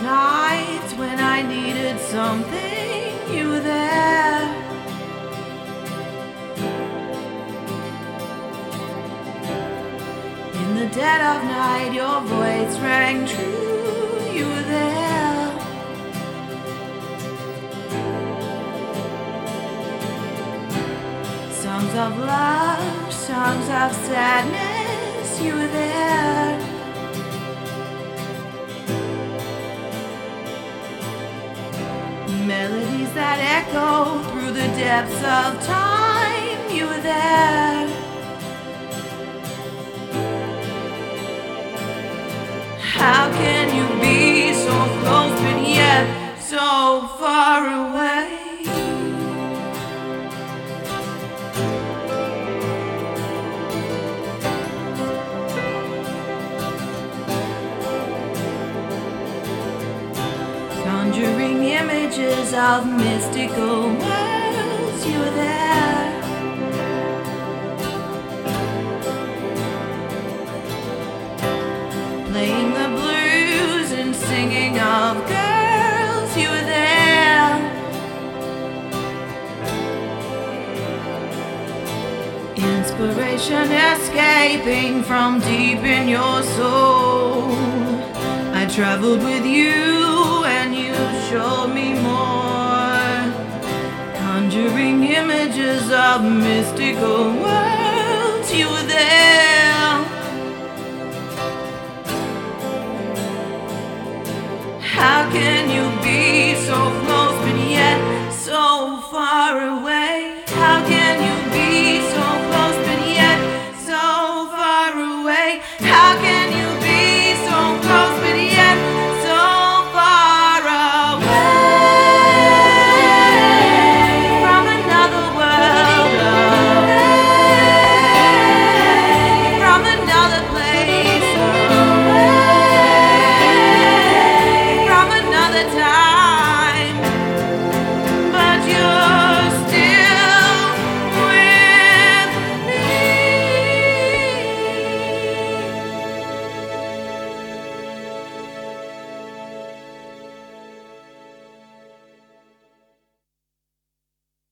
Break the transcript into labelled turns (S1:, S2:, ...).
S1: nights when I needed something, you were there. In the dead of night, your voice rang true, you were there. Songs of love, songs of sadness, you were there. Melodies that echo through the depths of time, you were there. How can you be so close but yet so far away? Conjuring images of mystical worlds, you were there. Playing the blues and singing of girls, you were there. Inspiration escaping from deep in your soul. I traveled with you and you showed me more. Conjuring images of mystical worlds, you were there. How can you